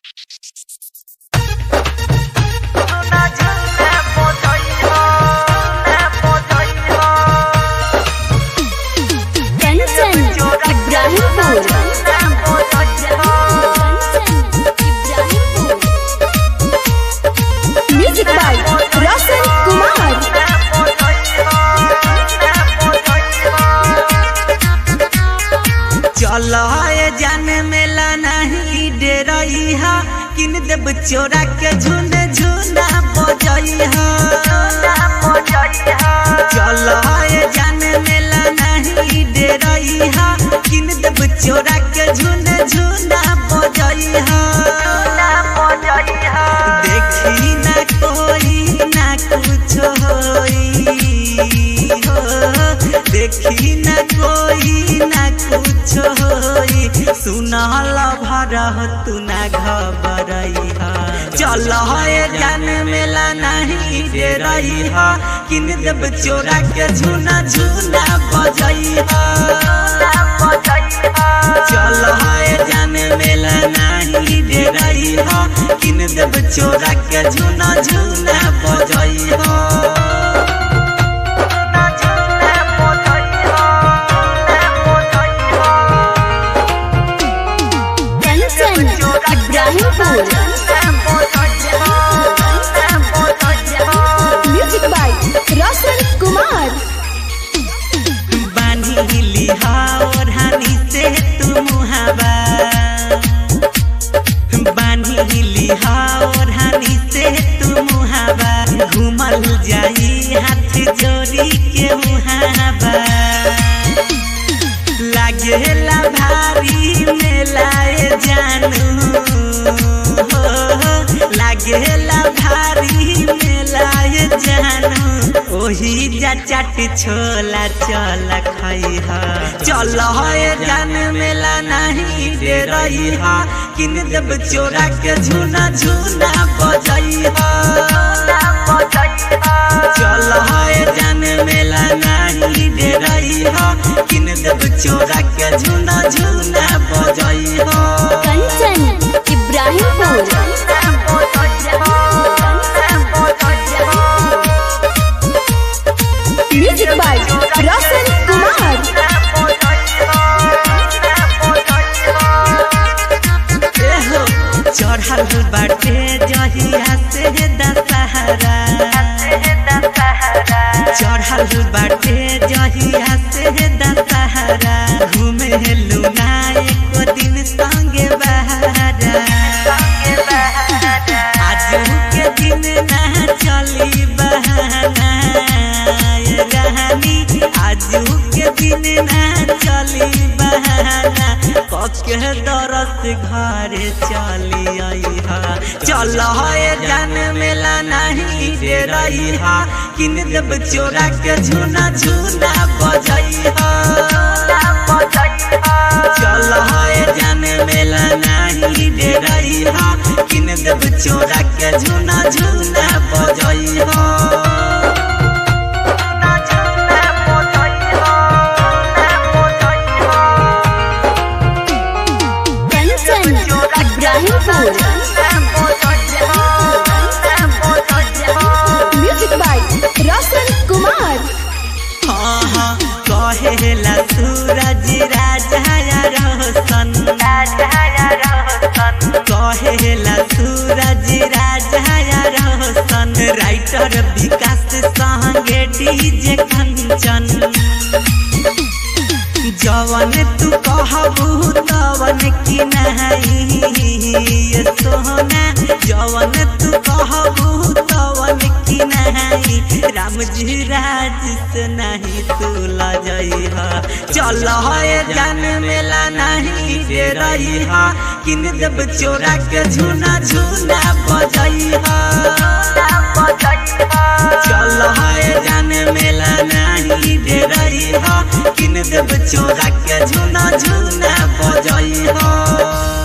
किन देब चोरा के झुन झुना बजइहा चल जान मेला नहीं डरइहा किन देब चोरा के झुन झुना बजइहा देखी ना कोई ना कुछ होई देखी ना कोई ना कुछ होई सुनल भरह तू ना घबरइहा चल जान मेला नहीं डरइहा किन देब चोरा के झुना झुना बजइहा चल जान मेला नहीं डरइहा किन देब चोरा के झुना झुना बजइहा म्यूजिक बाय रोशन कुमार। बानी लिहा ओढ़ानी से तू मुहावा बानी लिहा ओढ़ानी से तू मुहावा घूमल जाई हाथ जोड़ी के मुहावा लागेला भारी मेलाए जानू लागेला भारी मेलाए जानू ओही जा चाट छोला चल खइहा चल जान मेला नहीं डरइहा किन देब चोरा के झुना झुना बजइहा चल जान मेला नहीं डरइहा किन देब चोरा के झुना झुना बजइहा कंचन इब्राहिमपुर। Music by Roshan Kumar. चढ़ल बाटे जहिया से दशहरा चढ़ल बाटे जहिया से दशहरा घूमे लुना एको दिन संगे बहरा आज के दिन ना चली बहाना रहनी आज के दिन ना चली बहाना कके दरस घरे चली आइहा चल जान मेला नहीं डरइहा किन देब चोरा के झुना झुना बजइहा चल जान मेला नहीं डरइहा किन देब चोरा के झुना झुना बजइहा म्यूजिक बाय रोशन कुमार। कहेला सूरज राजा रोशन कहेला सूरज राजा रोशन राइटर विकास संगे डीजे कंचन जवन तू कहबू तवन की नहीं सोना जवन तू कहबू तवन की नहीं राम जी राज से नहीं तू लजइहा चल जान मेला नहीं डरइहा किन देब चोरा के झुना झुना बजइहा चल जान मेला नहीं डरइहा किन देब चोरा के झुना झुना बजइहा।